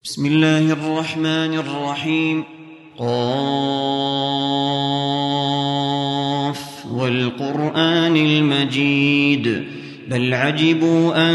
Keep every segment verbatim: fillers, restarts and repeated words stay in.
بسم الله الرحمن الرحيم. قاف والقرآن المجيد بل عجبوا أن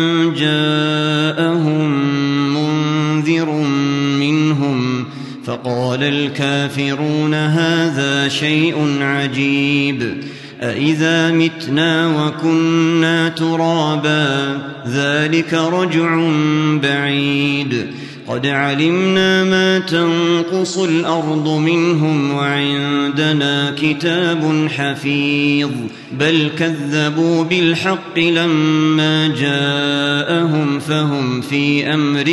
جاءهم منذر منهم فقال الكافرون هذا شيء عجيب أإذا متنا وكنا ترابا ذلك رجع بعيد قد علمنا ما تنقص الأرض منهم وعندنا كتاب حفيظ بل كذبوا بالحق لما جاءهم فهم في أمر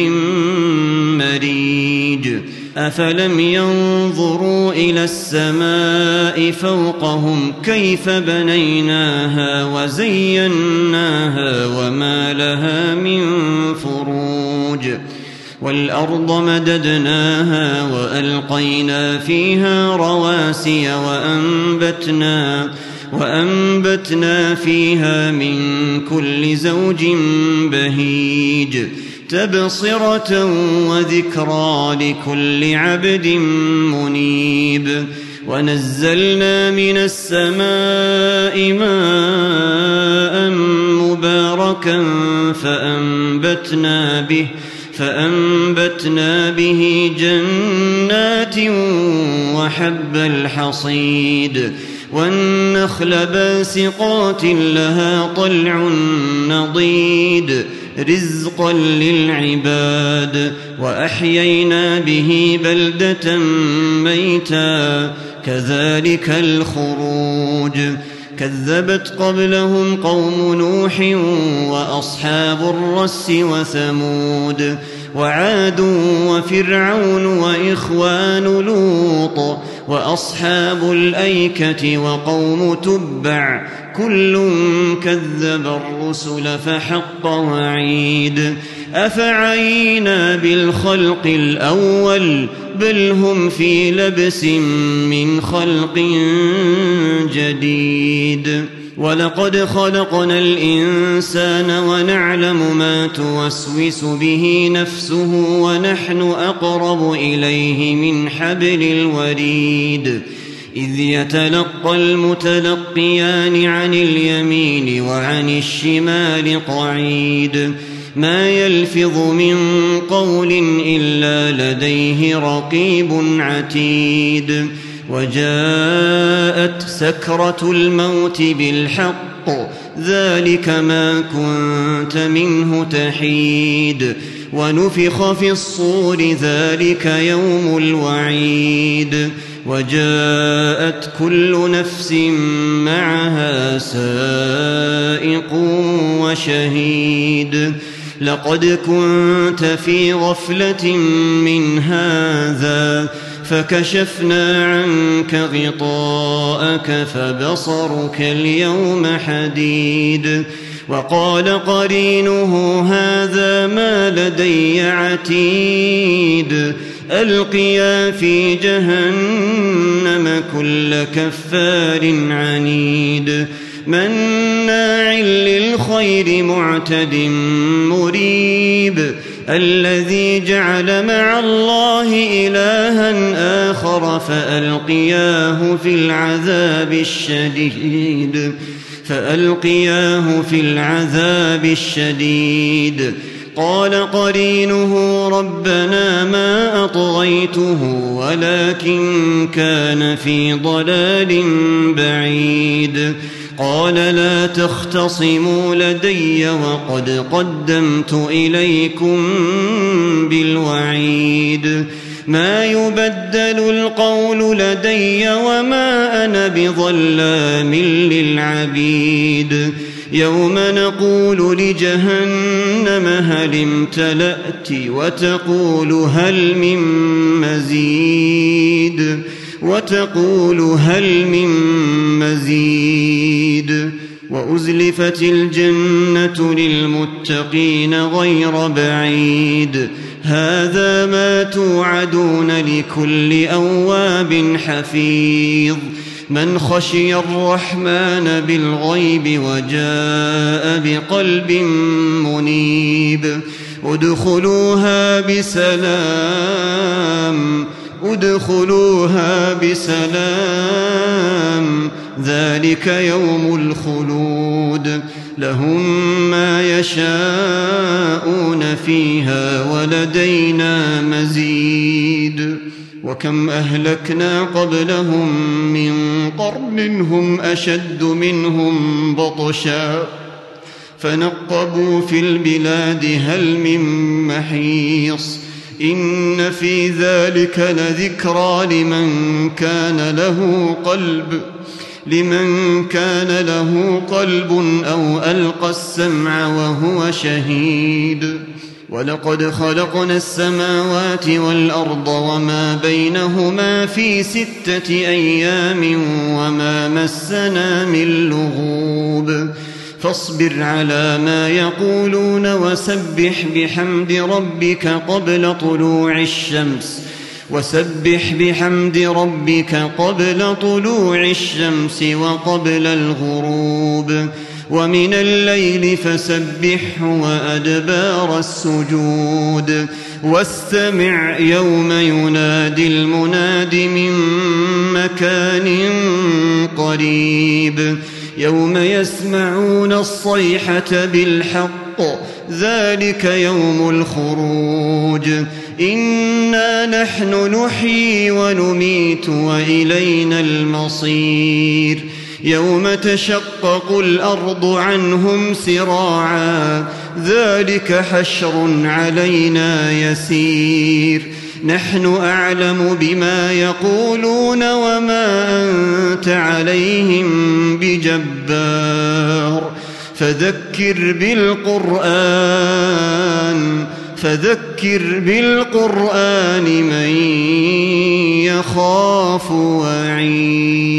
مريج أفلم ينظروا إلى السماء فوقهم كيف بنيناها وزيناها وما لها من فروج والأرض مددناها وألقينا فيها رواسي وأنبتنا, وأنبتنا فيها من كل زوج بهيج تبصرة وذكرى لكل عبد منيب ونزلنا من السماء ماء مباركا فأنبتنا به فأنبتنا به جنات وحب الحصيد والنخل باسقات لها طلع نضيد رزقا للعباد وأحيينا به بلدة ميتا كذلك الخروج كذبت قبلهم قوم نوح وأصحاب الرس وثمود وعاد وفرعون وإخوان لوط وأصحاب الأيكة وقوم تبع كل كذب الرسل فحق وعيد أفعينا بالخلق الأول بل هم في لبس من خلق جديد ولقد خلقنا الإنسان ونعلم ما توسوس به نفسه ونحن أقرب إليه من حبل الوريد إذ يتلقى المتلقيان عن اليمين وعن الشمال قعيد ما يلفظ من قول إلا لديه رقيب عتيد وجاءت سكرة الموت بالحق ذلك ما كنت منه تحيد ونفخ في الصور ذلك يوم الوعيد وجاءت كل نفس معها سائق وشهيد لقد كنت في غفلة من هذا فكشفنا عنك غطاءك فبصرك اليوم حديد وقال قرينه هذا ما لدي عتيد ألقيا في جهنم كل كفار عنيد مناع للخير معتد مريب الذي جعل مع الله إلها آخر فألقياه في العذاب الشديد فألقياه في العذاب الشديد قال قرينه ربنا ما أطغيته ولكن كان في ضلال بعيد قال لا تختصموا لدي وقد قدمت إليكم بالوعيد ما يبدل القول لدي وما أنا بظلام للعبيد يوم نقول لجهنم هل امتلأت وتقول هل من مزيد وتقول هل من مزيد وأزلفت الجنة للمتقين غير بعيد هذا ما توعدون لكل أواب حفيظ من خشي الرحمن بالغيب وجاء بقلب منيب ادخلوها بسلام ادخلوها بسلام ذلك يوم الخلود لهم ما يشاءون فيها ولدينا مزيد وكم أهلكنا قبلهم من قرن هم أشد منهم بطشا فنقبوا في البلاد هل من محيص إن في ذلك لذكرى لمن كان له قلب لمن كان له قلب أو ألقى السمع وهو شهيد ولقد خلقنا السماوات والأرض وما بينهما في ستة أيام وما مسنا من لغوب فاصبر على ما يقولون وسبح بحمد ربك قبل طلوع الشمس وسبح بحمد ربك قبل طلوع الشمس وقبل الغروب ومن الليل فسبحه وأدبار السجود واستمع يوم ينادي المناد من مكان قريب يوم يسمعون الصيحة بالحق ذلك يوم الخروج إنا نحن نحيي ونميت وإلينا المصير يوم تشقق الأرض عنهم سراعا ذلك حشر علينا يسير نحن أعلم بما يقولون وما أنت عليهم بجبار فذكر بالقرآن فذكر بالقرآن من يخاف وعيد.